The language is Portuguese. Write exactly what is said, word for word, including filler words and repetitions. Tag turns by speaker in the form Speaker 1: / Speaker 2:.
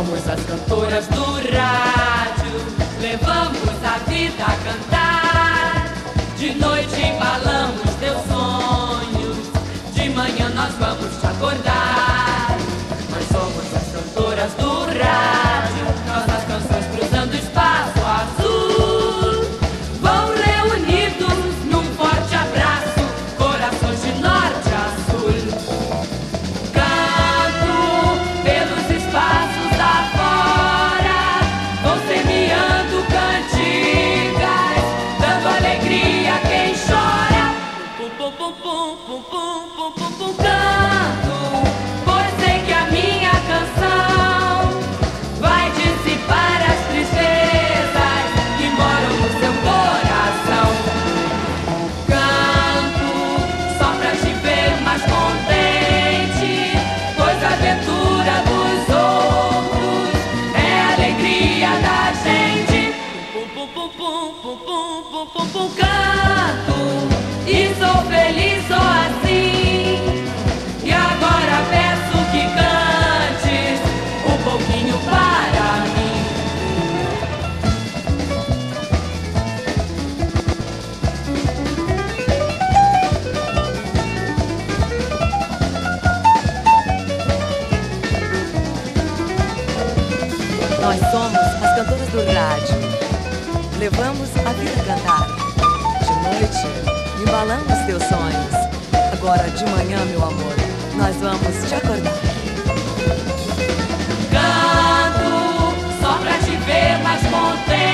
Speaker 1: somos as cantoras do rádio, levamos a vida a cantar. De noite embalamos teus sonhos, de manhã nós vamos te acordar. Nós somos as cantoras do rádio, nossas canções cruzando o espaço azul. Vão reunidos num forte abraço, corações de norte a sul. Canto pelos espaços afora, vão semeando cantigas, dando alegria a quem chora. Pum, pum, pum, pum, pum, pum, pum, pum, pum. Canto, pois sei que a minha canção vai dissipar as tristezas que moram no seu coração. Canto só pra te ver mais contente, pois a aventura dos outros é a alegria da gente. Pum, pum, pum, pum, pum, pum, pum, pum, pum. Canto e sou feliz só assim. E agora peço que cantes um pouquinho para mim.
Speaker 2: Nós somos as cantoras do rádio, levamos a vida a cantar. De noite, embalamos teus sonhos. Agora de manhã, meu amor, nós vamos te acordar.
Speaker 1: Canto só pra te ver mais contente,